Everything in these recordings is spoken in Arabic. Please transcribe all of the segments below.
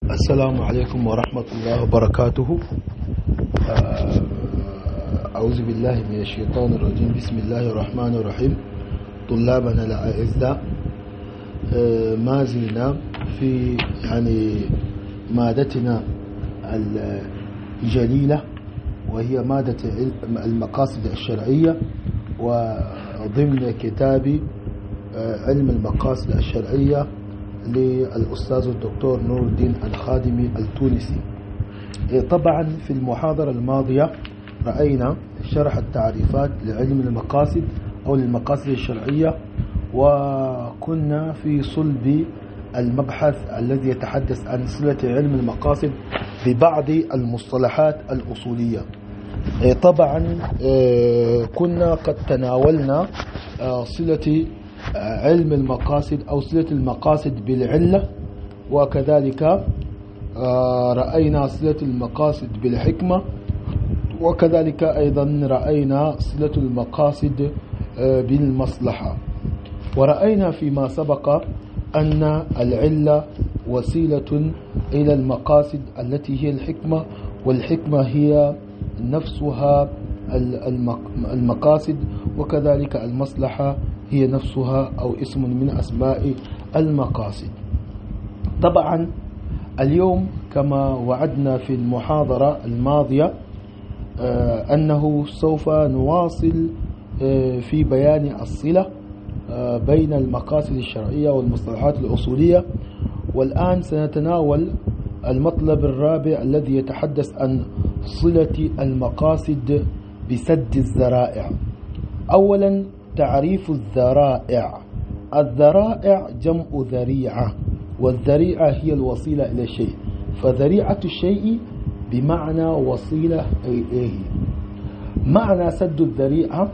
السلام عليكم ورحمة الله وبركاته. أعوذ بالله من الشيطان الرجيم. بسم الله الرحمن الرحيم. طلابنا الأعزاء، ما زلنا في مادتنا الجليلة، وهي مادة المقاصد الشرعية، وضمن كتاب علم المقاصد الشرعية للأستاذ الدكتور نور الدين الخادمي التونسي. طبعا في المحاضرة الماضية رأينا شرح التعريفات لعلم المقاصد أو للمقاصد الشرعية، وكنا في صلب المبحث الذي يتحدث عن صلة علم المقاصد ببعض المصطلحات الأصولية. طبعا كنا قد تناولنا صلة علم المقاصد أو صلة المقاصد بالعلة، وكذلك رأينا صلة المقاصد بالحكمة، وكذلك أيضا رأينا صلة المقاصد بالمصلحة. ورأينا فيما سبق أن العلة وسيلة إلى المقاصد التي هي الحكمة، والحكمة هي نفسها المقاصد، وكذلك المصلحة هي نفسها أو اسم من أسماء المقاصد. طبعا اليوم كما وعدنا في المحاضرة الماضية أنه سوف نواصل في بيان الصلة بين المقاصد الشرعية والمصطلحات الأصولية. والآن سنتناول المطلب الرابع الذي يتحدث عن صلة المقاصد بسد الذرائع. أولا تعريف الذرائع. الذرائع جمع ذريعة، والذريعة هي الوسيلة إلى الشيء، فذريعة الشيء بمعنى وسيلة إليه. معنى سد الذريعة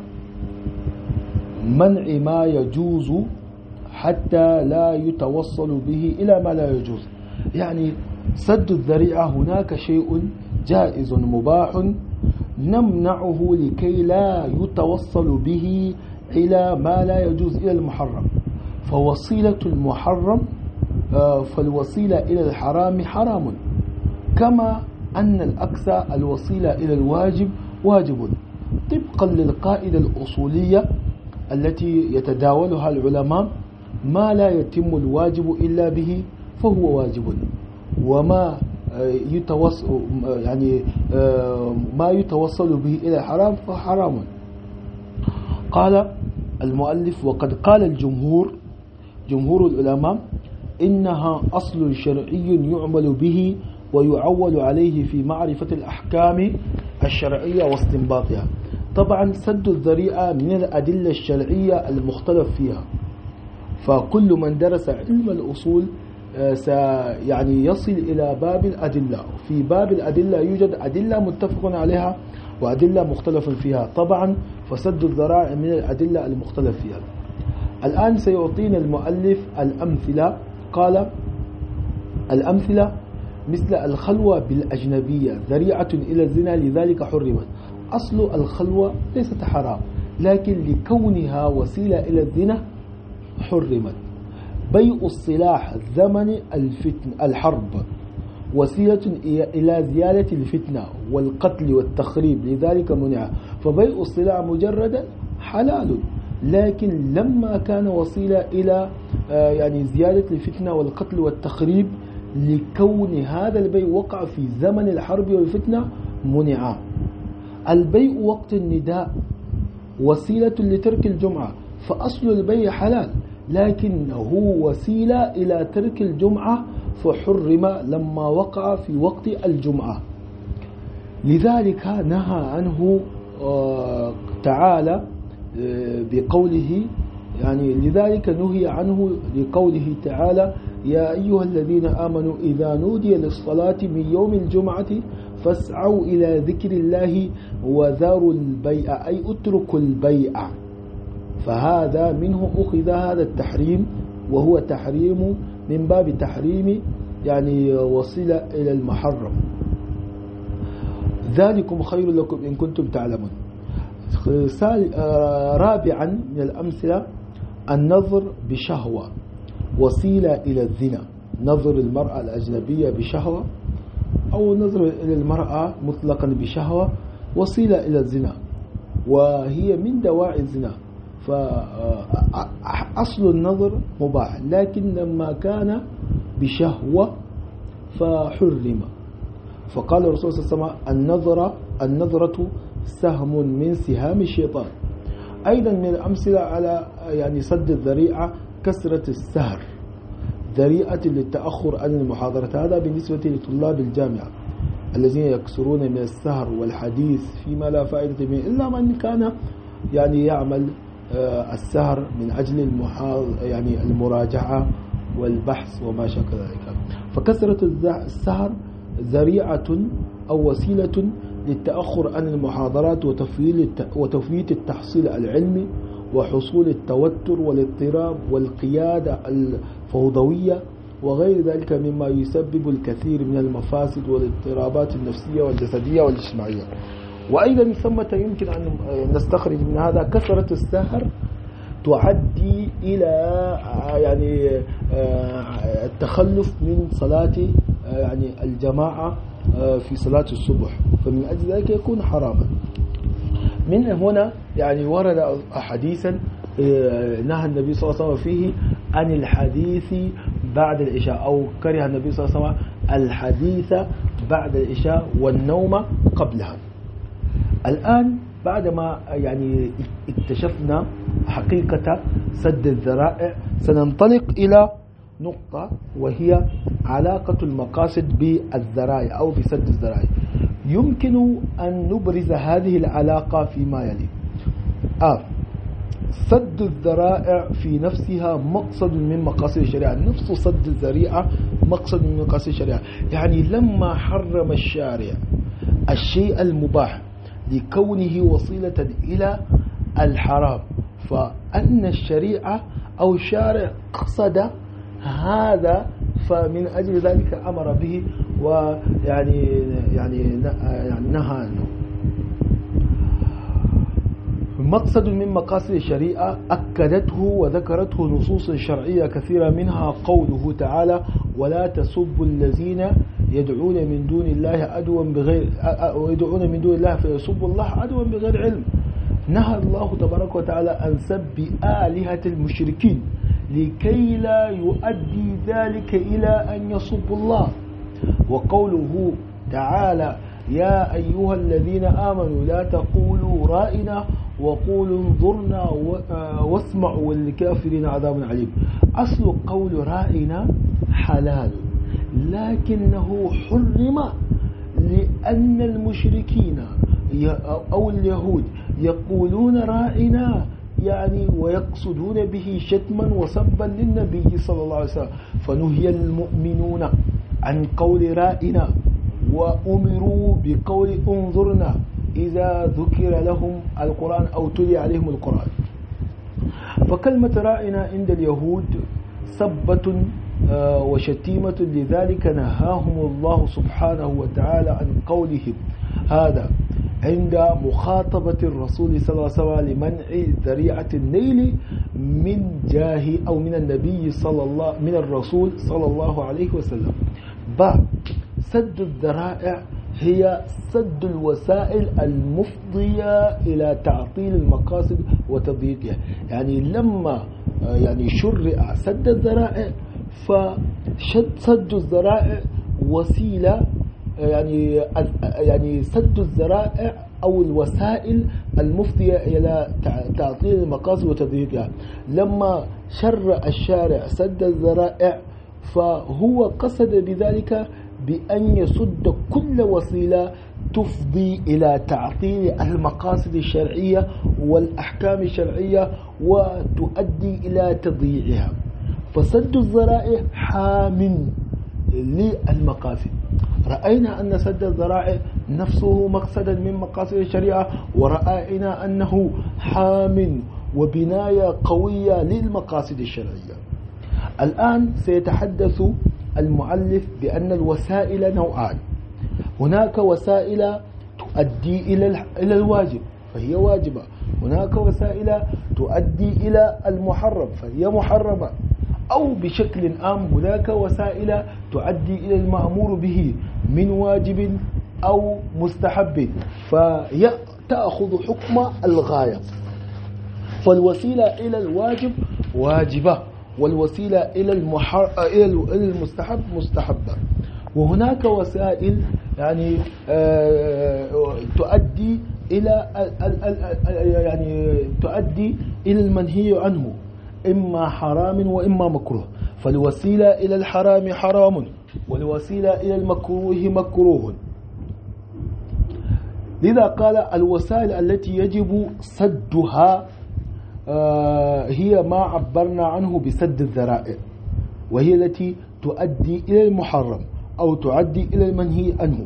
منع ما يجوز حتى لا يتوصل به إلى ما لا يجوز. يعني سد الذريعة هناك شيء جائز مباح نمنعه لكي لا يتوصل به إلى ما لا يجوز، إلى المحرم. فوسيلة المحرم فالوسيلة إلى الحرام حرام، كما أن العكس الوسيلة إلى الواجب واجب، طبقا للقاعدة الأصولية التي يتداولها العلماء: ما لا يتم الواجب إلا به فهو واجب، وما ما يتوصل به إلى الحرام فحرام. قال المؤلف: وقد قال جمهور العلماء إنها أصل شرعي يعمل به ويعول عليه في معرفة الأحكام الشرعية واستنباطها. طبعا سد الذريعة من الأدلة الشرعية المختلف فيها، فكل من درس علم الأصول يصل إلى باب الأدلة. في باب الأدلة يوجد أدلة متفق عليها وأدلة مختلف فيها. طبعا فسد الذرائع من الأدلة المختلف فيها. الآن سيعطينا المؤلف الأمثلة. قال: الأمثلة مثل الخلوة بالأجنبية ذريعة إلى الزنا لذلك حرمت. أصل الخلوة ليست حرام، لكن لكونها وسيلة إلى الزنا حرمت. بيع السلاح زمن الحرب وسيلة إلى زيادة الفتنة والقتل والتخريب لذلك منع. فبيع السلاح مجردا حلال، لكن لما كان وسيلة إلى زيادة الفتنة والقتل والتخريب لكون هذا البيع وقع في زمن الحرب والفتنة منع. البيع وقت النداء وسيلة لترك الجمعة، فأصل البيع حلال، لكنه وسيلة إلى ترك الجمعة فحرم لما وقع في وقت الجمعة. لذلك نهى عنه تعالى بقوله، لذلك نهي عنه لقوله تعالى: يا أيها الذين آمنوا إذا نودي للصلاة من يوم الجمعة فاسعوا إلى ذكر الله وذروا البيع، أي اتركوا البيع. فهذا منه أخذ هذا التحريم، وهو تحريم من باب تحريم وصلة إلى المحرم. ذلكم خير لكم إن كنتم تعلمون. رابعا من الأمثلة النظر بشهوة وسيلة إلى الزنا. نظر المرأة الأجنبية بشهوة أو نظر إلى المرأة مطلقا بشهوة وسيلة إلى الزنا، وهي من دواعي الزنا. فأصل النظر مباح، لكن لما كان بشهوة فحرم. فقال الرسول صلى الله عليه وسلم النظرة سهم من سهام الشيطان. أيضا من الأمثلة على يعني سد الذريعة كسرة السهر، ذريعة للتأخر عن المحاضرة. هذا بالنسبة لطلاب الجامعة الذين يكسرون من السهر والحديث فيما لا فائدة منه، إلا من كان يعني يعمل السهر من أجل يعني المراجعة والبحث وما شابه ذلك. فكسرة السهر ذريعة أو وسيلة للتأخر عن المحاضرات وتفويت التحصيل العلمي وحصول التوتر والاضطراب والقيادة الفوضوية وغير ذلك مما يسبب الكثير من المفاسد والاضطرابات النفسية والجسدية والاجتماعية. وأيضا ثمة يمكن أن نستخرج من هذا كثرة السهر تؤدي إلى يعني التخلف من صلاة يعني الجماعة في صلاة الصبح، فمن أجل ذلك يكون حراما. من هنا يعني ورد حديثا نهى النبي صلى الله عليه وسلم فيه عن الحديث بعد العشاء، أو كره النبي صلى الله عليه وسلم الحديث بعد العشاء والنوم قبلها. الآن بعدما يعني اكتشفنا حقيقة سد الذرائع سننطلق إلى نقطة، وهي علاقة المقاصد بالذرائع أو بسد الذرائع. يمكن أن نبرز هذه العلاقة فيما يلي. سد الذرائع في نفسها مقصد من مقاصد الشريعة، نفس سد الذريعة مقصد من مقاصد الشريعة. يعني لما حرم الشارع الشيء المباح لكونه وسيلة إلى الحرام، فأن الشريعة أو الشارع قصد هذا، فمن أجل ذلك أمر به ويعني نهى عنه. مقصد من مقاصد الشريعة أكدته وذكرته نصوص شرعية كثيرة، منها قوله تعالى: ولا تسبوا الذين يدعون من دون الله فيسبوا الله عدوا بغير علم. نهى الله تبارك وتعالى عن سب آلهة المشركين لكي لا يؤدي ذلك إلى أن يسبوا الله. وقوله تعالى: يا أيها الذين آمنوا لا تقولوا رائنا وقولوا انظرنا واسمعوا وللكافرين عذاب عليم. أصل قول رائنا حلال، لكنه حرم لأن المشركين أو اليهود يقولون رائنا يعني ويقصدون به شتما وسبا للنبي صلى الله عليه وسلم، فنهي المؤمنون عن قول رائنا وأمروا بقول انظرنا إذا ذكر لهم القرآن أو تلي عليهم القرآن. فكلمة رائنا عند اليهود سبة وشتيمة، لذلك نهاهم الله سبحانه وتعالى عن قولهم هذا عند مخاطبة الرسول صلى الله عليه وسلم لمنع ذريعة النيل من جاه أو من النبي من الرسول صلى الله عليه وسلم. سد الذرائع هي سد الوسائل المفضية إلى تعطيل المقاصد وتضييقها. يعني لما يعني شرع سد الذرائع، فسد الذرائع وسيلة يعني سد الذرائع أو الوسائل المفضية إلى تعطيل المقاصد وتضييقها. لما شرع الشارع سد الذرائع فهو قصد بذلك بأن يسد كل وسيلة تفضي إلى تعطيل المقاصد الشرعية والأحكام الشرعية وتؤدي إلى تضييعها. فسد الذرائع حام للمقاصد. رأينا أن سد الذرائع نفسه مقصدا من مقاصد الشريعة، ورأينا أنه حام وبناية قوية للمقاصد الشرعية. الآن سيتحدث المؤلف بأن الوسائل نوعان. هناك وسائل تؤدي إلى الواجب فهي واجبة، هناك وسائل تؤدي إلى المحرم فهي محرمة. أو بشكل عام هناك وسائل تؤدي إلى المأمور به من واجب أو مستحب فتأخذ حكم الغاية. فالوسيلة إلى الواجب واجبة، والوسيلة إلى المستحب مستحبة. وهناك وسائل يعني تؤدي إلى المنهي عنه، إما حرام وإما مكروه. فالوسيلة إلى الحرام حرام، والوسيلة إلى المكروه مكروه. لذا قال الوسائل التي يجب سدها هي ما عبرنا عنه بسد الذرائع، وهي التي تؤدي إلى المحرم أو تؤدي إلى المنهي عنه.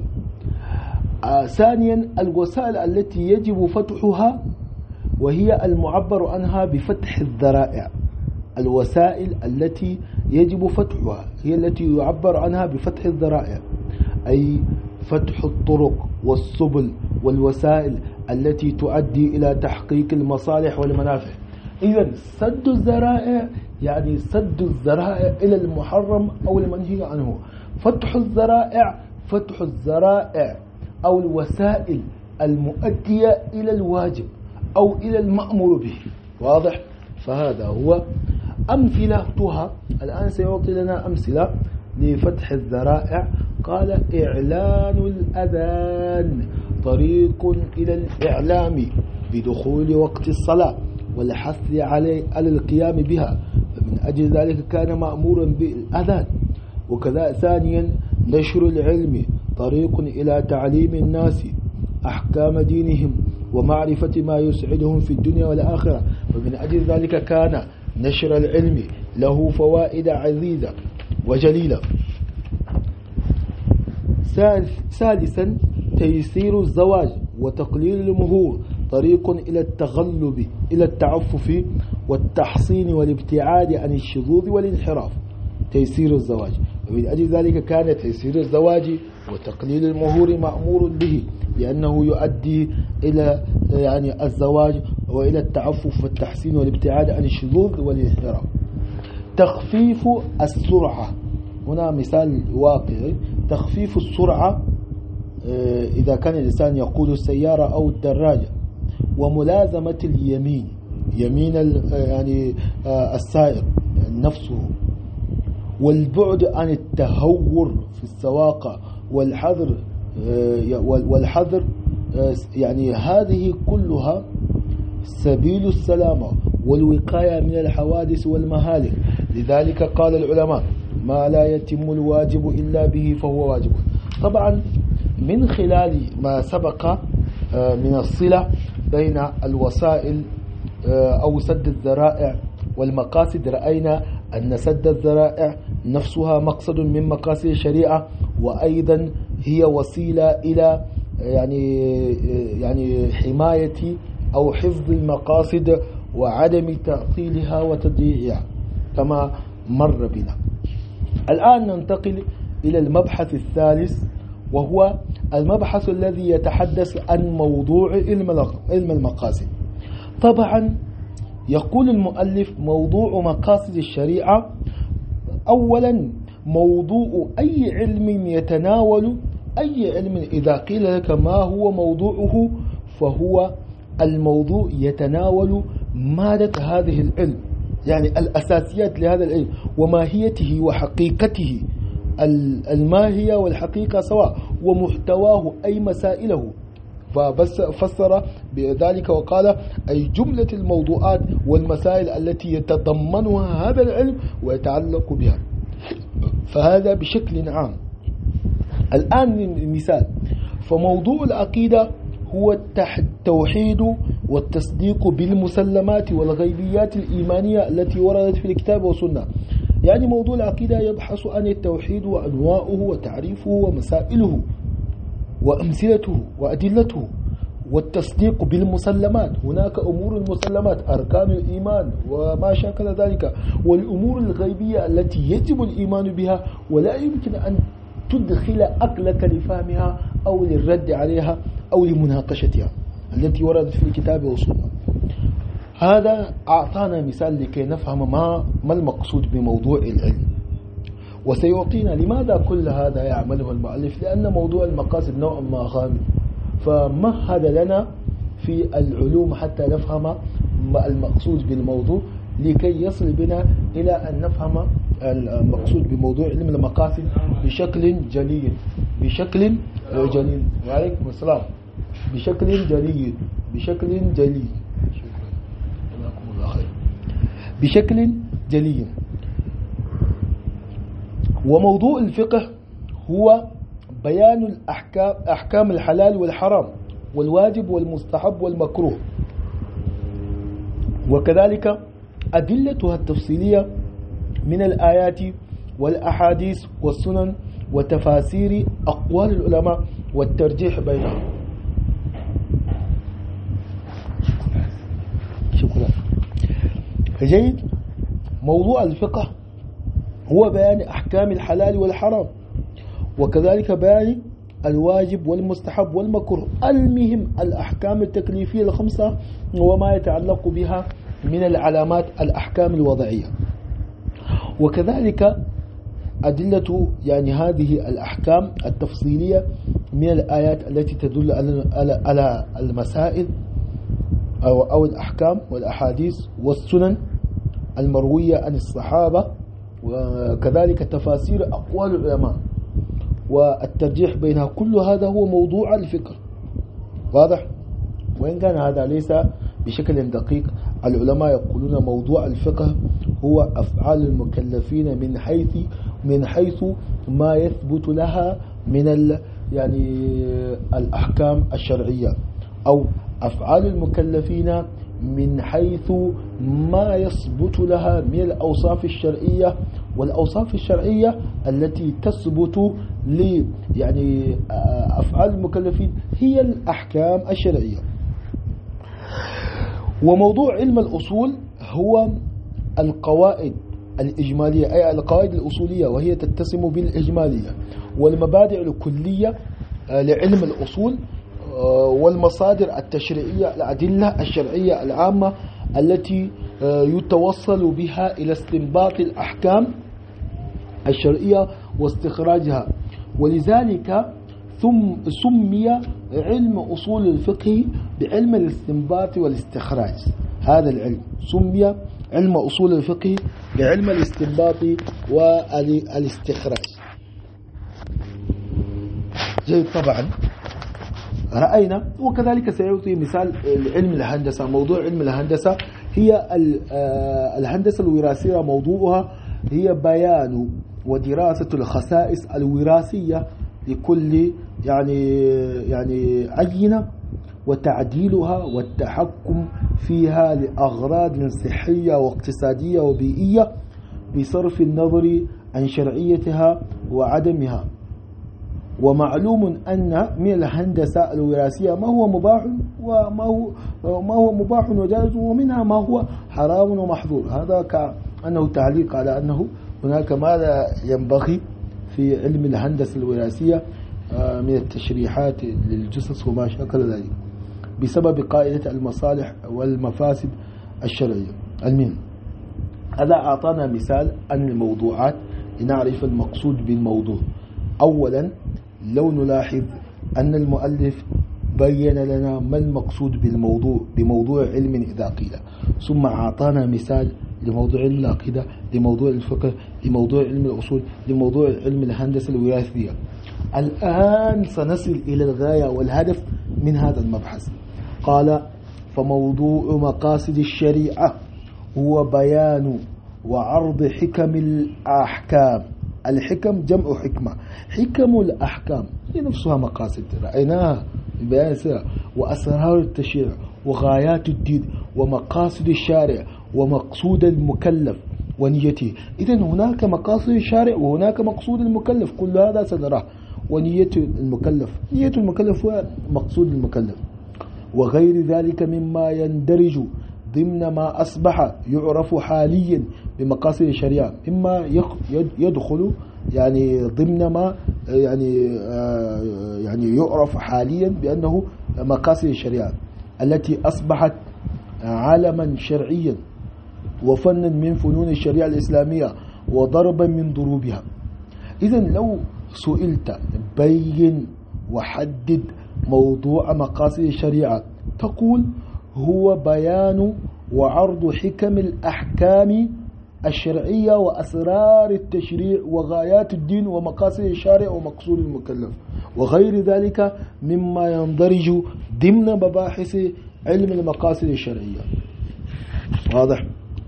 ثانيا الوسائل التي يجب فتحها، وهي المعبر عنها بفتح الذرائع. الوسائل التي يجب فتحها هي التي يعبر عنها بفتح الذرائع، أي فتح الطرق والسبل والوسائل التي تؤدي إلى تحقيق المصالح والمنافع. إذن سد الذرائع يعني سد الذرائع إلى المحرم أو المنهي عنه. فتح الذرائع أو الوسائل المؤدية إلى الواجب أو إلى المأمور به. واضح؟ فهذا هو أمثلتها. الآن سيعطي لنا أمثلة لفتح الذرائع. قال إعلان الأذان طريق إلى الإعلام بدخول وقت الصلاة والحث على القيام بها، فمن أجل ذلك كان مأمورا بالأذان. وكذا ثانيا نشر العلم طريق إلى تعليم الناس أحكام دينهم ومعرفة ما يسعدهم في الدنيا والآخرة، ومن أجل ذلك كان نشر العلم له فوائد عزيزة وجليلة. ثالثا تيسير الزواج وتقليل المهور طريق إلى التغلب إلى التعفف والتحصين والابتعاد عن الشذوذ والانحراف. تيسير الزواج، ومن أجل ذلك كان تيسير الزواج وتقليل المهور مأمور به، لأنه يؤدي إلى يعني الزواج وإلى التعفف والتحسين والابتعاد عن الشذوذ والانحراف. تخفيف السرعة، هنا مثال واقعي. تخفيف السرعة إذا كان الإنسان يقود السيارة أو الدراجة، وملازمة اليمين، يمين يعني السائق نفسه، والبعد عن التهور في السواقة والحذر يعني هذه كلها سبيل السلامة والوقاية من الحوادث والمهالك. لذلك قال العلماء ما لا يتم الواجب إلا به فهو واجب. طبعا من خلال ما سبق من الصلة بين الوسائل أو سد الذرائع والمقاصد، رأينا أن سد الذرائع نفسها مقصد من مقاصد الشريعة، وأيضا هي وسيلة إلى يعني حماية أو حفظ المقاصد وعدم تعطيلها وتضييعها كما مر بنا. الآن ننتقل إلى المبحث الثالث، وهو المبحث الذي يتحدث عن موضوع علم المقاصد. طبعا يقول المؤلف موضوع مقاصد الشريعة. أولا موضوع أي علم يتناول أي علم، إذا قيل لك ما هو موضوعه فهو الموضوع يتناول مادة هذه العلم، يعني الأساسيات لهذا العلم وماهيته وحقيقته، الماهية والحقيقة سواء، ومحتواه أي مسائله. فبس فسر بذلك وقال أي جملة الموضوعات والمسائل التي يتضمنها هذا العلم ويتعلق بها. فهذا بشكل عام. الآن مثال، فموضوع العقيدة هو التوحيد والتصديق بالمسلمات والغيبيات الإيمانية التي وردت في الكتاب والسنة. يعني موضوع العقيدة يبحث عن التوحيد وأنواعه وتعريفه ومسائله وأمثلته وأدلته، والتصديق بالمسلمات، هناك أمور المسلمات أركان الإيمان وما شاكل ذلك، والأمور الغيبية التي يجب الإيمان بها ولا يمكن أن تدخل أقلك لفهمها أو للرد عليها أو لمناقشتها التي وردت في الكتاب والسنة. هذا أعطانا مثال لكي نفهم ما المقصود بموضوع العلم، وسيعطينا لماذا كل هذا يعمله المؤلف، لأن موضوع المقاصد نوعا ما غامض، فمهد لنا في العلوم حتى نفهم المقصود بالموضوع لكي يصل بنا إلى أن نفهم المقصود بموضوع علم المقاصد بشكل جلي. وعليكم السلام. بشكل جلي. شكرا. جزاكم الله خير. بشكل جلي. وموضوع الفقه هو بيان أحكام الحلال والحرام والواجب والمستحب والمكروه، وكذلك أدلتها التفصيلية من الآيات والأحاديث والسنن وتفاسير أقوال العلماء والترجيح بينهم. شكرا. جيد. موضوع الفقه هو بيان أحكام الحلال والحرام، وكذلك بيان الواجب والمستحب والمكروه، المهم الأحكام التكليفية الخمسة وما يتعلق بها من العلامات الأحكام الوضعية، وكذلك أدلة هذه الأحكام التفصيلية من الآيات التي تدل على المسائل أو الأحكام والأحاديث والسنن المروية عن الصحابة، وكذلك تفاسير أقوال العلماء والترجيح بينها. كل هذا هو موضوع الفقه. واضح؟ وإن كان هذا ليس بشكل دقيق، العلماء يقولون موضوع الفقه هو أفعال المكلفين من حيث ما يثبت لها من الأحكام الشرعية، أو أفعال المكلفين من حيث ما يثبت لها من الأوصاف الشرعية، والأوصاف الشرعية التي تثبت أفعال المكلفين هي الأحكام الشرعية. وموضوع علم الأصول هو القواعد الإجمالية، أي القواعد الأصولية، وهي تتسم بالإجمالية والمبادئ الكلية لعلم الأصول، والمصادر التشريعية، الأدلة الشرعية العامة التي يتوصل بها إلى استنباط الأحكام الشرعية واستخراجها. ولذلك سمي علم أصول الفقه بعلم الاستنباط والاستخراج. هذا العلم سمي علم أصول الفقه بعلم الاستنباط والاستخراج. جيد. طبعا رأينا، وكذلك سيعطي مثال علم الهندسة. موضوع علم الهندسة هي الهندسة الوراثية، موضوعها هي بيان ودراسة الخصائص الوراثية لكل عينة وتعديلها والتحكم فيها لأغراض صحية واقتصادية وبيئية بصرف النظر عن شرعيتها وعدمها. ومعلوم أن من الهندسة الوراثية ما هو مباح وجائز، ومنها ما هو حرام ومحظور. هذا كأنه تعليق على أنه هناك ماذا ينبغي في علم الهندسة الوراثية من التشريحات للجثث وما شاكل ذلك بسبب قاعدة المصالح والمفاسد الشرعية. المهم، هذا أعطانا مثال عن الموضوعات لنعرف المقصود بالموضوع. أولا، لو نلاحظ أن المؤلف بين لنا ما المقصود بموضوع علم إذا قيل، ثم أعطانا مثال لموضوع علم العقيدة، لموضوع الفقه، لموضوع علم الأصول، لموضوع علم الهندسة الوراثية. الآن سنصل إلى الغاية والهدف من هذا المبحث. قال: فموضوع مقاصد الشريعة هو بيان وعرض حكم الأحكام. الحكم جمع حكمة، حكم الأحكام هي نفسها مقاصد رأيناها ببيان سرعة، وأسرار التشريع وغايات الدين ومقاصد الشارع ومقصود المكلف ونيته. إذن هناك مقاصد الشارع وهناك مقصود المكلف، كل هذا سنراه. ونية المكلف، نية المكلف هو مقصود المكلف، وغير ذلك مما يندرج ضمن ما أصبح يعرف حاليا بمقاصد الشريعة، مما يدخل ضمن ما يعرف حاليا بأنه مقاصد الشريعة التي أصبحت علما شرعيا وفنا من فنون الشريعة الإسلامية وضربا من ضروبها. إذن لو سئلت بين وحدد موضوع مقاصد الشريعة تقول هو بيان وعرض حكم الأحكام الشرعية وأسرار التشريع وغايات الدين ومقاصد الشارع ومقصود المكلف وغير ذلك مما يندرج ضمن مباحث علم المقاصد الشرعية. واضح؟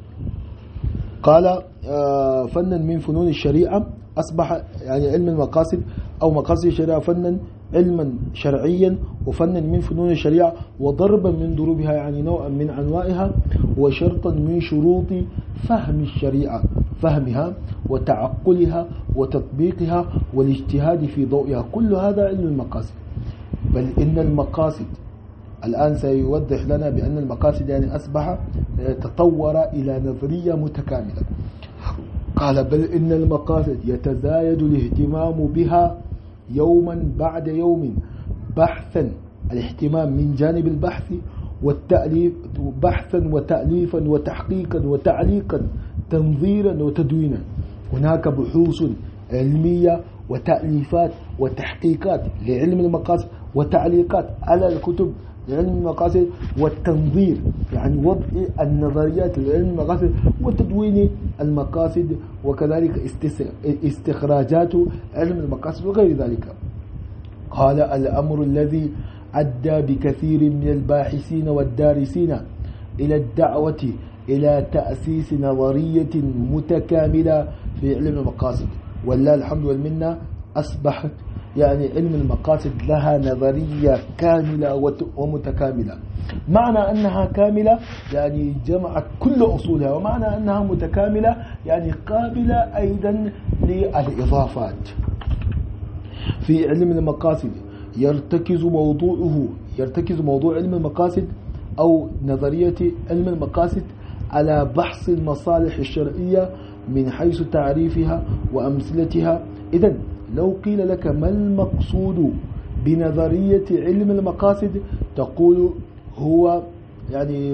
قال فنا من فنون الشريعة أصبح يعني علم المقاصد أو مقاصد الشريعة فنا علما شرعيا وفنا من فنون الشريعة وضربا من ضروبها يعني نوعا من أنواعها وشرطا من شروط فهم الشريعة فهمها وتعقلها وتطبيقها والاجتهاد في ضوئها. كل هذا علم المقاصد. بل إن المقاصد الآن سيوضح لنا بأن المقاصد يعني أصبح تطور إلى نظرية متكاملة. قال بل إن المقاصد يتزايد الاهتمام بها يوما بعد يوم بحثا الاهتمام من جانب البحث والتأليف بحثا وتأليفا وتحقيقا وتعليقا تنظيرا وتدوينا. هناك بحوث علمية وتأليفات وتحقيقات لعلم المقاصد وتعليقات على الكتب لعلم المقاصد والتنظير يعني وضع النظريات لعلم المقاصد وتدوين المقاصد وكذلك استخراجات علم المقاصد وغير ذلك. قال الأمر الذي أدى بكثير من الباحثين والدارسين إلى الدعوة إلى تأسيس نظرية متكاملة في علم المقاصد والله الحمد والمنة أصبحت يعني علم المقاصد لها نظرية كاملة ومتكاملة. معنى أنها كاملة يعني جمعت كل أصولها ومعنى أنها متكاملة يعني قابلة أيضا للإضافات. في علم المقاصد يرتكز موضوع علم المقاصد أو نظرية علم المقاصد على بحث المصالح الشرعية من حيث تعريفها وأمثلتها. إذن لو قيل لك ما المقصود بنظرية علم المقاصد تقول هو يعني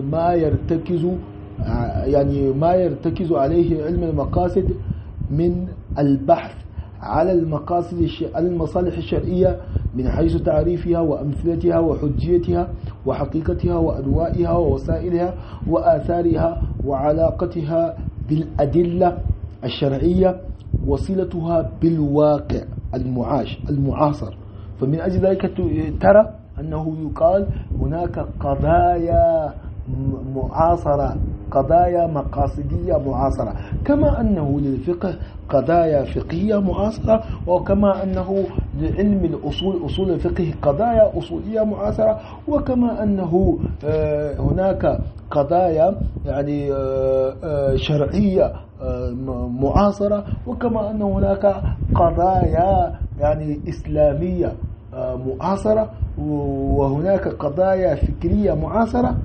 ما يرتكز عليه علم المقاصد من البحث على المصالح الشرعية من حيث تعريفها وأمثلتها وحجيتها وحقيقتها وأنواعها ووسائلها وآثارها وعلاقتها بالأدلة الشرعية وصلتها بالواقع المعاصر. فمن أجل ذلك ترى أنه يقال هناك قضايا معاصرة قضايا مقاصدية معاصرة كما أنه للفقه قضايا فقهية معاصرة وكما أنه لعلم الأصول أصول الفقه قضايا أصولية معاصرة وكما أنه هناك قضايا يعني شرعية معاصرة وكما أن هناك قضايا يعني إسلامية معاصرة وهناك قضايا فكرية معاصرة.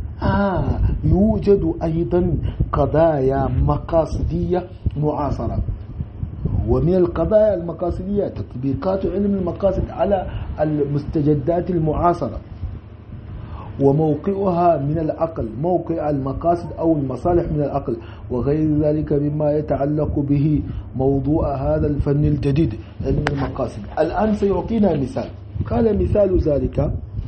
يوجد أيضا قضايا مقاصدية معاصرة. ومن القضايا المقاصدية تطبيقات علم المقاصد على المستجدات المعاصرة وموقعها من العقل موقع المقاصد أو المصالح من العقل وغير ذلك مما يتعلق به موضوع هذا الفن الجديد علم المقاصد. الآن سيعطينا مثال. قال مثال ذلك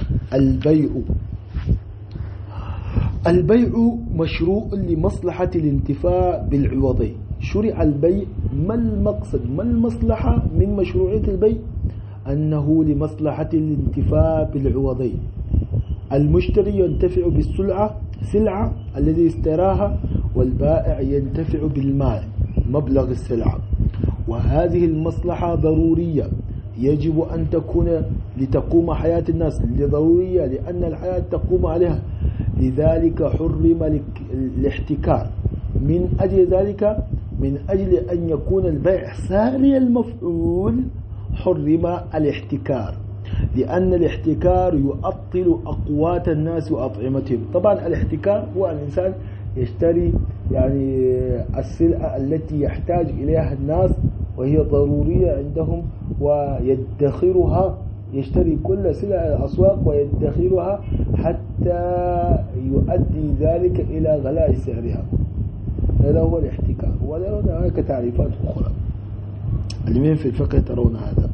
البيع مشروع لمصلحة الانتفاع بالعوضين. شرع البيع ما المقصد ما المصلحة من مشروعية البيع؟ أنه لمصلحة الانتفاع بالعوضين. المشتري ينتفع بالسلعة الذي اشتراها والبائع ينتفع بالمال مبلغ السلعة. وهذه المصلحة ضرورية يجب أن تكون لتقوم حياة الناس ضرورية لأن الحياة تقوم عليها. لذلك حرم الاحتكار. من أجل أن يكون البيع ثاني المفعول حرم الاحتكار لأن الاحتكار يؤطل أقوات الناس وأطعمتهم. طبعا الاحتكار هو الإنسان يشتري يعني السلعة التي يحتاج إليها الناس وهي ضرورية عندهم ويدخرها يشتري كل سلع الأسواق ويدخرها حتى يؤدي ذلك إلى غلاء سعرها. هذا هو الاحتكار، ولا هناك تعريفات أخرى. لمن في الفقه ترون هذا؟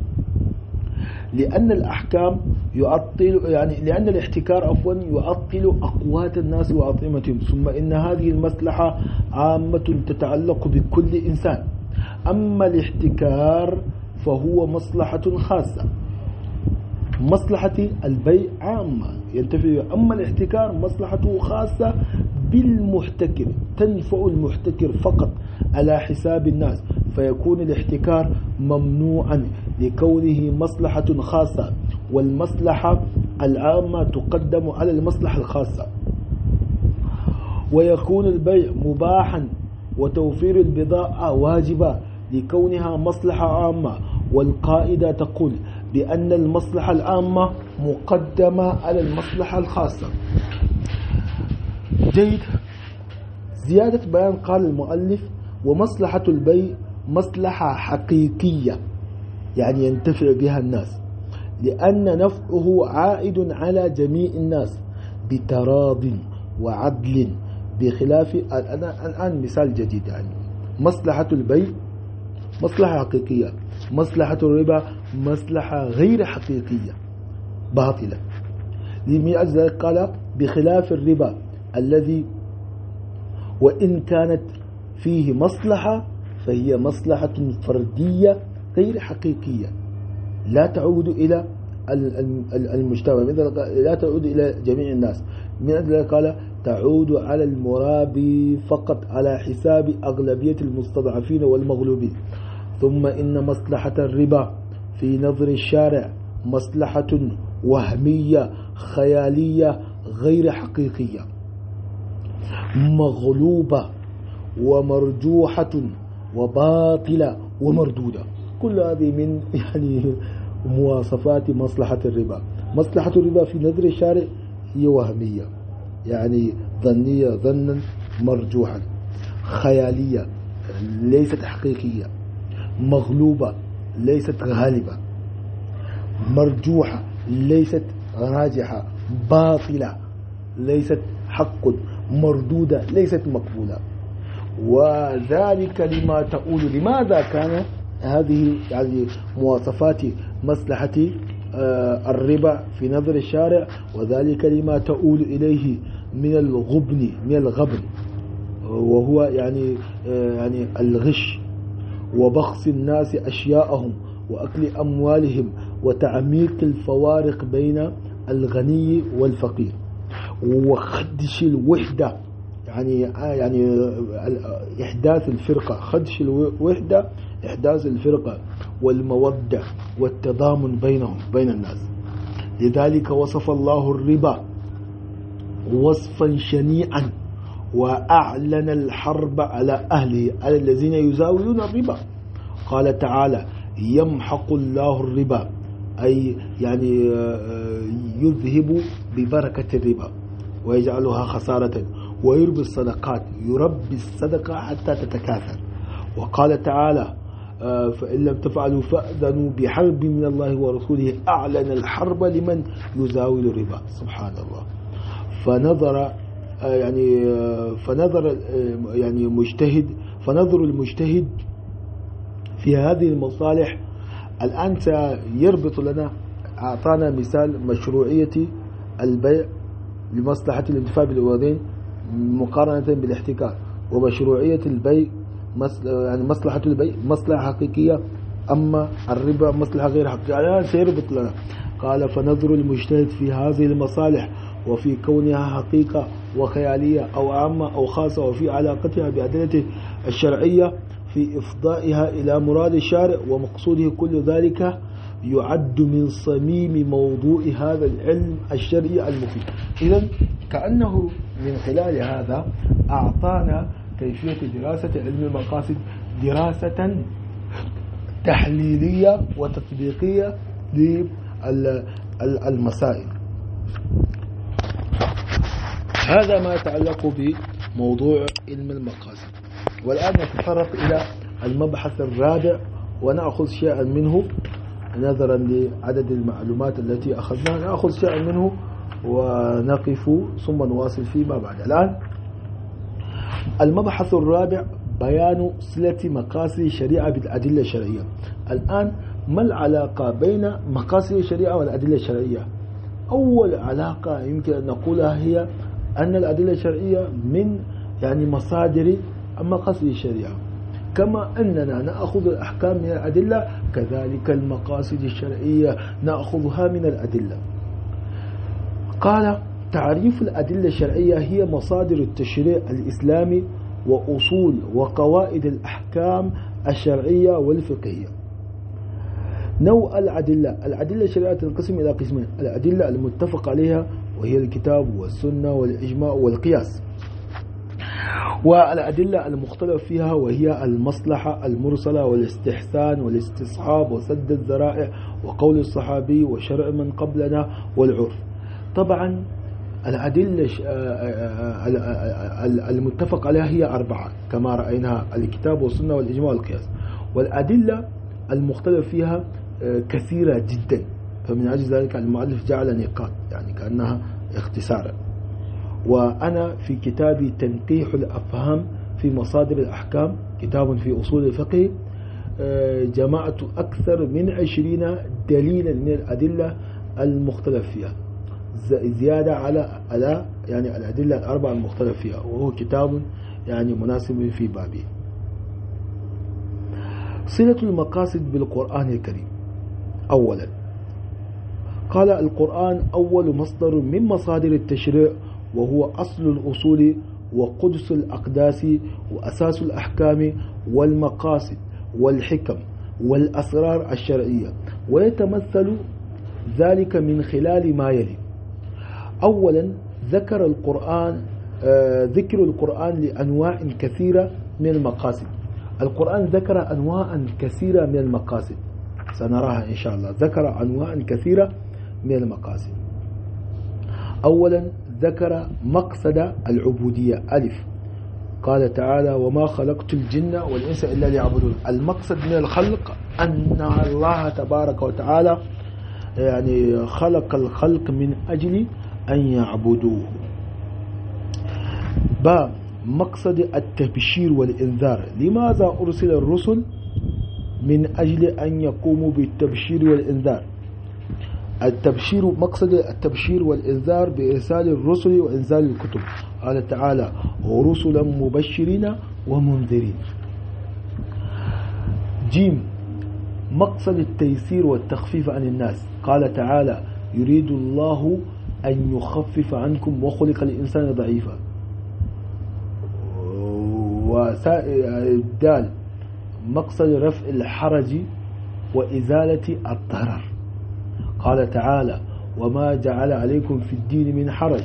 لأن الأحكام يعطل، لأن الاحتكار يعطل أقوات الناس وأطعمتهم، ثم إن هذه المصلحة عامة تتعلق بكل إنسان. أما الاحتكار فهو مصلحة خاصة، مصلحة البيع عامة ينتفع، أما الاحتكار مصلحته خاصة بالمحتكر، تنفع المحتكر فقط على حساب الناس، فيكون الاحتكار ممنوعا لكونه مصلحة خاصة، والمصلحة العامة تقدم على المصلحة الخاصة. ويكون البيع مباحا وتوفير البضاعة واجبة لكونها مصلحة عامة، والقاعدة تقول بأن المصلحة العامة مقدمة على المصلحة الخاصة. جيد. زيادة بيان قال المؤلف: ومصلحة البيع مصلحة حقيقية، يعني ينتفع بها الناس، لأن نفعه عائد على جميع الناس بتراض وعدل، بخلاف الآن مثال جديد. يعني مصلحة البيع مصلحة حقيقية، مصلحة الربا مصلحة غير حقيقية باطلة. لذلك قال: بخلاف الربا الذي وإن كانت فيه مصلحة فهي مصلحة فردية غير حقيقية، لا تعود إلى المجتمع، لا تعود إلى جميع الناس. من أجل قال: تعود على المرابي فقط على حساب أغلبية المستضعفين والمغلوبين. ثم إن مصلحة الربا في نظر الشارع مصلحة وهمية خيالية غير حقيقية، مغلوبة ومرجوحة وباطلة ومردودة. كل هذه من مواصفات مصلحة الربا. مصلحة الربا في نظر الشارع هي وهمية، يعني ظنية، ظنا مرجوحا، خيالية ليست حقيقية، مغلوبة ليست غالبة، مرجوحة ليست راجحة، باطلة ليست حق، مردودة ليست مقبولة. وذلك لما تقول لماذا كان هذه مواصفات مصلحة الربا في نظر الشارع، وذلك لما تقول إليه من الغبن، وهو يعني الغش وبخس الناس أشياءهم وأكل أموالهم وتعميق الفوارق بين الغني والفقير وخدش الوحدة، يعني إحداث الفرقة، خدش الوحدة، إحداث الفرقة والمودة والتضامن بين الناس. لذلك وصف الله الربا وصفا شنيعا وأعلن الحرب على أهله، على الذين يزاولون الربا. قال تعالى: يمحق الله الربا، أي يذهب ببركة الربا ويجعلها خسارة، ويربي الصدقات، يربي الصدقة حتى تتكاثر. وقال تعالى: فإن لم تفعلوا فأذنوا بحرب من الله ورسوله، أعلن الحرب لمن يزاول الربا. سبحان الله. فنظر المجتهد في هذه المصالح. الآن سيربط لنا، أعطانا مثال مشروعية البيع لمصلحة الانتفاع بالوالدين مقارنة بالاحتكار، ومشروعية البيع مصلحة البيع مصلحة حقيقية، أما الربا مصلحة غير حقيقية. الآن سيربط لنا. قال: فنظر المجتهد في هذه المصالح وفي كونها حقيقة وخيالية أو عامة أو خاصة، وفي علاقتها بأدلته الشرعية في إفضائها إلى مراد الشارع ومقصوده، كل ذلك يعد من صميم موضوع هذا العلم الشرعي المفيد. إذن كأنه من خلال هذا أعطانا كيفية دراسة علم المقاصد دراسة تحليلية وتطبيقية للمسائل. هذا ما يتعلق بموضوع علم المقاصد. والآن نتطرق إلى المبحث الرابع ونأخذ شيئا منه، نظرا لعدد المعلومات التي أخذناها نأخذ شيئا منه ونقف ثم نواصل فيما بعد. الآن المبحث الرابع بيان صلة مقاصد الشريعة بالأدلة الشرعية. الآن ما العلاقة بين مقاصد الشريعة والأدلة الشرعية؟ أول علاقة يمكن أن نقولها هي أن الأدلة الشرعية من مصادر مقاصد الشريعة، كما أننا نأخذ الأحكام من الأدلة كذلك المقاصد الشرعية نأخذها من الأدلة. قال: تعريف الأدلة الشرعية هي مصادر التشريع الإسلامي وأصول وقواعد الأحكام الشرعية والفقهية. نوع الأدلة الشرعية تنقسم إلى قسمين: الأدلة المتفق عليها وهي الكتاب والسنة والإجماع والقياس، والأدلة المختلف فيها وهي المصلحة المرسلة والاستحسان والاستصحاب وسد الذرائع وقول الصحابي وشرع من قبلنا والعرف. طبعا الأدلة المتفق عليها هي 4 كما رأيناها: الكتاب والسنة والإجماع والقياس. والأدلة المختلف فيها كثيرة جدا، فمن أجل ذلك المؤلف جعل نقاط كأنها اختصارا. وأنا في كتابي تنقيح الأفهام في مصادر الأحكام، كتاب في أصول الفقه، جمعت أكثر من 20 دليلا من الأدلة المختلف فيها، زيادة على الأدلة ال4 المختلف فيها، وهو كتاب مناسب في بابه. صلة المقاصد بالقرآن الكريم. أولا قال: القرآن أول مصدر من مصادر التشريع، وهو أصل الأصول وقدس الأقداس وأساس الأحكام والمقاصد والحكم والأسرار الشرعية، ويتمثل ذلك من خلال ما يلي. أولا ذكر القرآن لأنواع كثيرة من المقاصد. القرآن ذكر أنواع كثيرة من المقاصد، سنراها إن شاء الله. ذكر أنواع كثيرة من المقاصد. أولا ذكر مقصد العبودية. ألف، قال تعالى: وما خلقت الجن والإنس إلا ليعبدون. المقصد من الخلق أن الله تبارك وتعالى خلق الخلق من أجل أن يعبدوه. باء، مقصد التبشير والإنذار. لماذا أرسل الرسل؟ من أجل أن يقوموا بالتبشير والإنذار. مقصد التبشير والإنذار بإرسال الرسل وإنزال الكتب. قال تعالى: ورسلا مبشرين ومنذرين. جيم، مقصد التيسير والتخفيف عن الناس. قال تعالى: يريد الله أن يخفف عنكم وخلق الإنسان ضعيفا. دال، مقصد رفع الحرج وإزالة الضرر. قال تعالى: وما جعل عليكم في الدين من حرج.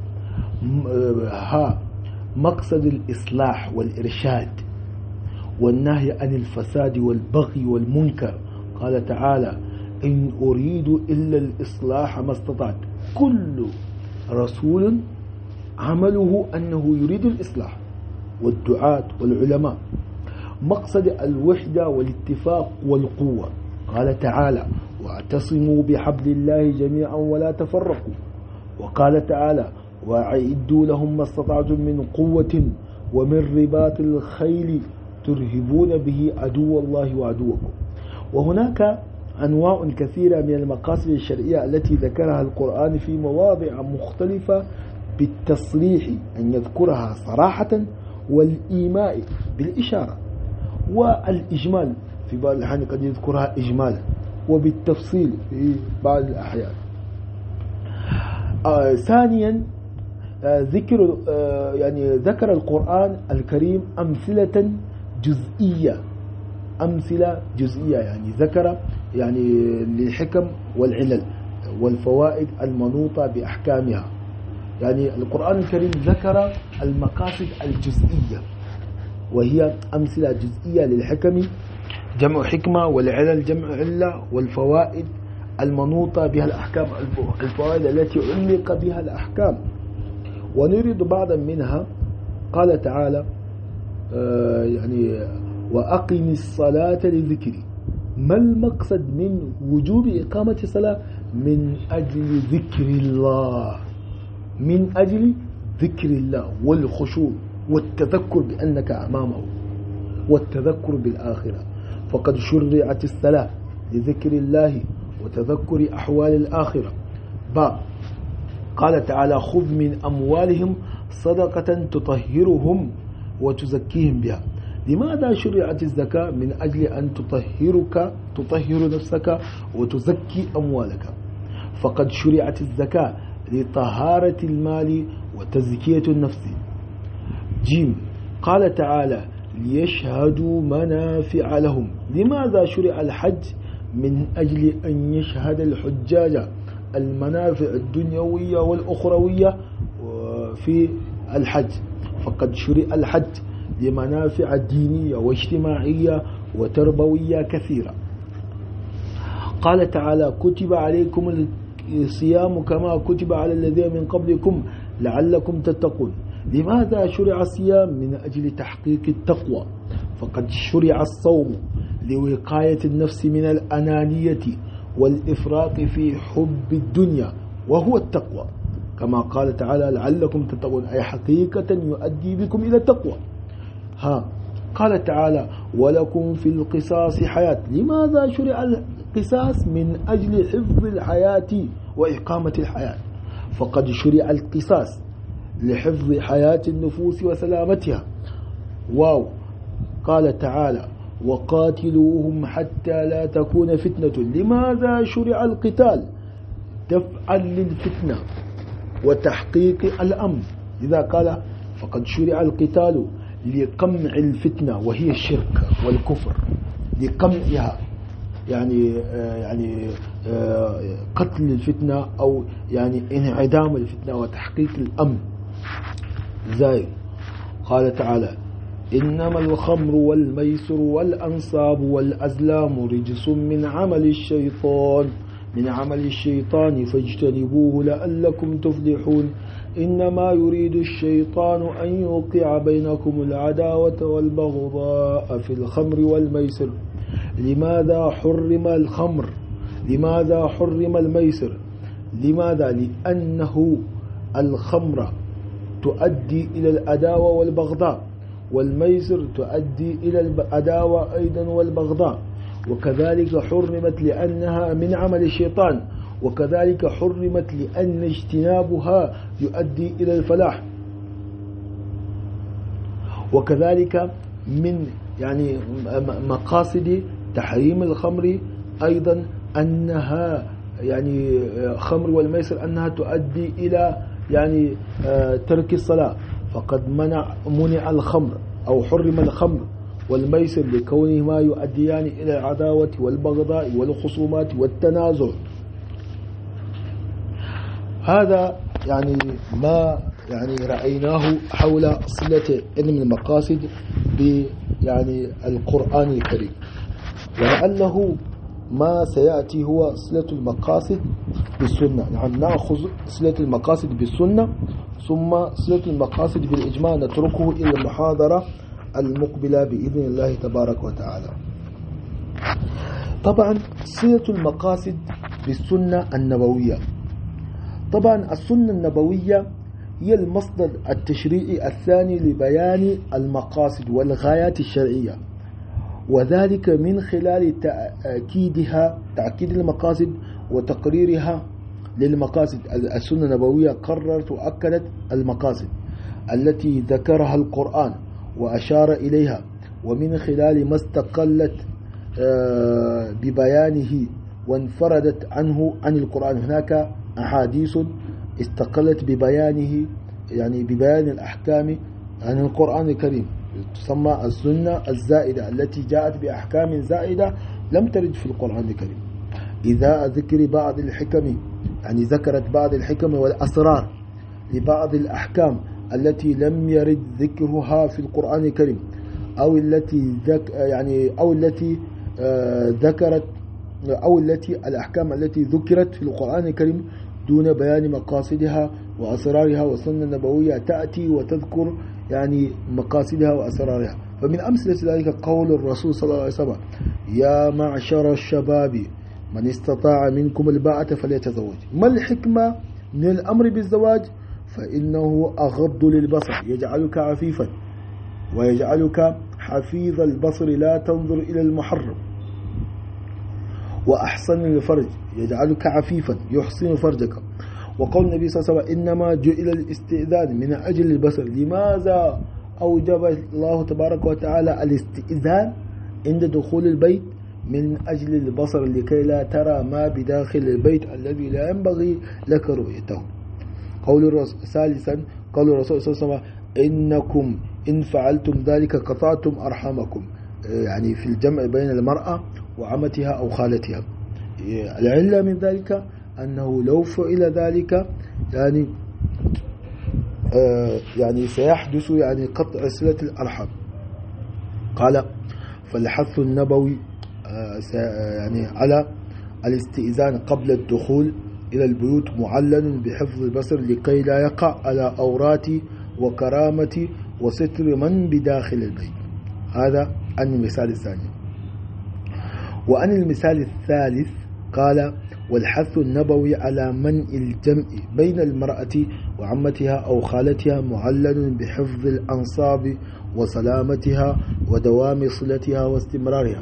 ها، مقصد الإصلاح والإرشاد والنهي عن الفساد والبغي والمنكر. قال تعالى: إن أريد إلا الإصلاح ما استطعت. كل رسول عمله أنه يريد الإصلاح، والدعاة والعلماء. مقصد الوحدة والاتفاق والقوة. قال تعالى: واعتصموا بحبل الله جميعا ولا تفرقوا. وقال تعالى: وأعدوا لهم ما استطعتم من قوة ومن رباط الخيل ترهبون به عدو الله وعدوكم. وهناك أنواع كثيرة من المقاصد الشرعية التي ذكرها القرآن في مواضع مختلفة بالتصريح أن يذكرها صراحة، والإيماء بالإشارة، والإجمال في بعض الأحيان قد يذكرها إجمالا، وبالتفصيل في بعض الأحيان. ثانيا ذكر القرآن الكريم أمثلة جزئية، ذكر للحكم والعلل والفوائد المنوطة بأحكامها. القرآن الكريم ذكر المقاصد الجزئية، وهي أمثلة جزئية للحكم جمع حكمة، والعلل جمع علة، والفوائد المنوطة بها الأحكام، الفوائد التي علق بها الأحكام. ونريد بعضا منها. قال تعالى: وأقم الصلاة لذكري. ما المقصد من وجوب إقامة الصلاة؟ من أجل ذكر الله، من أجل ذكر الله والخشوع والتذكر بأنك أمامه والتذكر بالآخرة. فقد شرعت الصلاة لذكر الله وتذكر أحوال الآخرة. قال تعالى: خذ من أموالهم صدقة تطهرهم وتزكيهم بها. لماذا شرعت الزكاة؟ من أجل أن تطهر نفسك وتزكي أموالك. فقد شرعت الزكاة لطهارة المال وتزكية النفس. قال تعالى: ليشهدوا منافع لهم. لماذا شرع الحج؟ من أجل أن يشهد الحجاج المنافع الدنيوية والأخروية في الحج. فقد شرع الحج لمنافع دينية واجتماعية وتربوية كثيرة. قال تعالى: كتب عليكم الصيام كما كتب على الذين من قبلكم لعلكم تتقون. لماذا شرع الصيام؟ من أجل تحقيق التقوى. فقد شرع الصوم لوقاية النفس من الأنانية والإفراط في حب الدنيا وهو التقوى، كما قال تعالى: لعلكم تتقون، أي حقيقة يؤدي بكم إلى التقوى. قال تعالى: ولكم في القصاص حياة. لماذا شرع القصاص؟ من أجل حفظ الحياة وإقامة الحياة. فقد شرع القصاص لحفظ حياة النفوس وسلامتها. قال تعالى: وقاتلوهم حتى لا تكون فتنة. لماذا شرع القتال؟ دفعا للفتنة وتحقيق الأمن. إذا قال: فقد شرع القتال لقمع الفتنة وهي الشرك والكفر، لقمعها يعني قتل الفتنة أو يعني انعدام الفتنة وتحقيق الأمن. قال تعالى: إنما الخمر والميسر والأنصاب والأزلام رجس من عمل الشيطان فاجتنبوه لعلكم تفلحون. إنما يريد الشيطان أن يوقع بينكم العداوة والبغضاء في الخمر والميسر. لماذا حرم الخمر؟ لماذا حرم الميسر؟ لماذا؟ لأنه الخمر تؤدي إلى العداوة والبغضاء، والميسر تؤدي إلى العداوة أيضا والبغضاء. وكذلك حرمت لأنها من عمل الشيطان، وكذلك حرمت لأن اجتنابها يؤدي إلى الفلاح. وكذلك من يعني مقاصد تحريم الخمر أيضا أنها يعني خمر والميسر أنها تؤدي إلى يعني ترك الصلاة. فقد منع الخمر أو حرم الخمر والميسر لكونهما يؤديان إلى العداوة والبغضاء والخصومات والتنازع. هذا يعني ما يعني رأيناه حول صلة علم المقاصد يعني القرآن الكريم، ولعله ما سيأتي هو صلة المقاصد بالسنة. نأخذ صلة المقاصد بالسنة ثم صلة المقاصد بالإجماع نتركه إلى المحاضرة المقبلة بإذن الله تبارك وتعالى. طبعا صلة المقاصد بالسنة النبوية. طبعا السنة النبوية هي المصدر التشريعي الثاني لبيان المقاصد والغايات الشرعية، وذلك من خلال تأكيد المقاصد وتقريرها للمقاصد. السنة النبوية قررت وأكدت المقاصد التي ذكرها القرآن وأشار إليها، ومن خلال ما استقلت ببيانه وانفردت عنه عن القرآن. هناك أحاديث استقلت ببيانه يعني ببيان الأحكام عن القرآن الكريم، تسمى السنة الزائدة التي جاءت بأحكام زائدة لم ترد في القرآن الكريم. إذا ذكر بعض الحكم يعني ذكرت بعض الحكم والأسرار لبعض الأحكام التي لم يرد ذكرها في القرآن الكريم، أو التي الأحكام التي ذكرت في القرآن الكريم دون بيان مقاصدها وأسرارها، والسنة النبوية تأتي وتذكر يعني مقاصدها وأسرارها. فمن أمثلة ذلك قول الرسول صلى الله عليه وسلم يا معشر الشباب من استطاع منكم الباءة فليتزوج. ما الحكمة من الأمر بالزواج؟ فإنه أغض للبصر، يجعلك عفيفا ويجعلك حفيظ البصر لا تنظر إلى المحرم، وأحسن للفرج، يجعلك عفيفا يحسن فرجك. وقول النبي صلى الله عليه وسلم إنما جئل الاستئذان من أجل البصر. لماذا أوجب الله تبارك وتعالى الاستئذان عند دخول البيت؟ من أجل البصر، لكي لا ترى ما بداخل البيت الذي لا ينبغي لك رؤيته. ثالثا قول الرسول صلى الله عليه وسلم إنكم إن فعلتم ذلك قطعتم أرحامكم، يعني في الجمع بين المرأة وعمتها أو خالتها. العلة من ذلك أنه لو فعل ذلك يعني سيحدث يعني قطع صلة الأرحام. قال فالحث النبوي يعني على الاستئذان قبل الدخول إلى البيوت معلن بحفظ البصر لكي لا يقع على أورات وكرامة وستر من بداخل البيت. هذا عن المثال الثاني. وعن المثال الثالث قال والحث النبوي على منع الجمع بين المرأة وعمتها أو خالتها معلن بحفظ الأنصاب وسلامتها ودوام صلتها واستمرارها.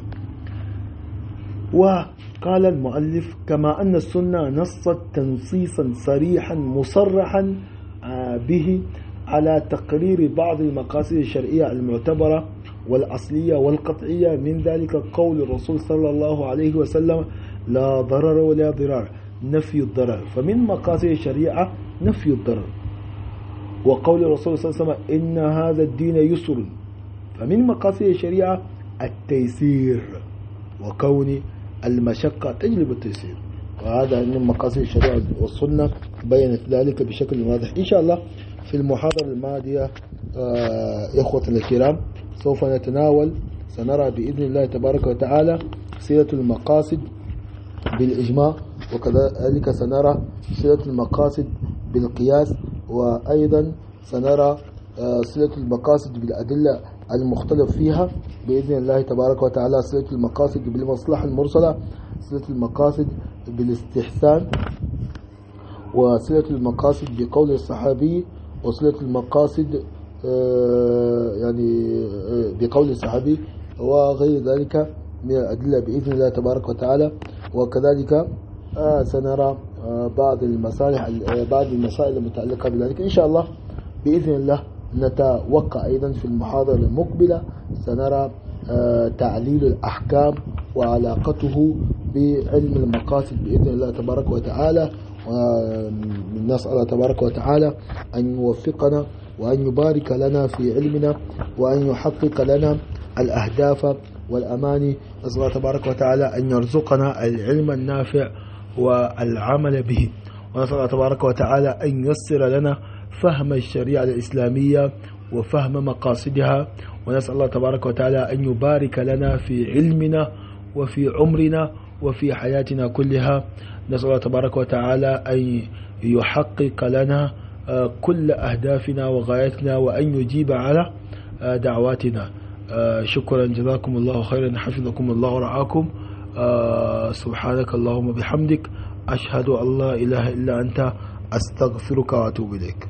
وقال المؤلف كما أن السنة نصت تنصيصا صريحا مصرحا به على تقرير بعض المقاصد الشرعية المعتبرة والأصلية والقطعية، من ذلك قول الرسول صلى الله عليه وسلم لا ضرر ولا ضرار، نفي الضرر، فمن مقاصد الشريعة نفي الضرر. وقول الرسول صلى الله عليه وسلم إن هذا الدين يسر، فمن مقاصد الشريعة التيسير، وكون المشقة تجلب التيسير، وهذا من مقاصد الشريعة والسنة بينت ذلك بشكل واضح. إن شاء الله في المحاضرة الماضية إخوة الكرام سوف سنرى بإذن الله تبارك وتعالى صلة المقاصد بالإجماع، وكذلك سنرى صلة المقاصد بالقياس، وأيضا سنرى صلة المقاصد بالأدلة المختلف فيها بإذن الله تبارك وتعالى، صلة المقاصد بالمصلحة المرسلة، صلة المقاصد بالاستحسان، وصلة المقاصد بقول الصحابي، وصلة المقاصد يعني بقول الصحابي، وغير ذلك من الأدلة بإذن الله تبارك وتعالى. وكذلك سنرى بعض المسائل المتعلقة بذلك. إن شاء الله بإذن الله نتوقع أيضا في المحاضرة المقبلة سنرى تعليل الأحكام وعلاقته بعلم المقاصد بإذن الله تبارك وتعالى. ونسأل الله تبارك وتعالى أن يوفقنا وأن يبارك لنا في علمنا وأن يحقق لنا الأهداف والأماني. نسأل الله تبارك وتعالى أن يرزقنا العلم النافع والعمل به، ونسأل الله تبارك وتعالى أن ييسر لنا فهم الشريعة الإسلامية وفهم مقاصدها، ونسأل الله تبارك وتعالى أن يبارك لنا في علمنا وفي عمرنا وفي حياتنا كلها. نسأل الله تبارك وتعالى أن يحقق لنا كل أهدافنا وغايتنا وأن يجيب على دعواتنا. شكرا، جزاكم الله خيرا، حفظكم الله ورعاكم. سبحانك اللهم بحمدك، أشهد أن لا إله إلا أنت، أستغفرك وأتوب إليك.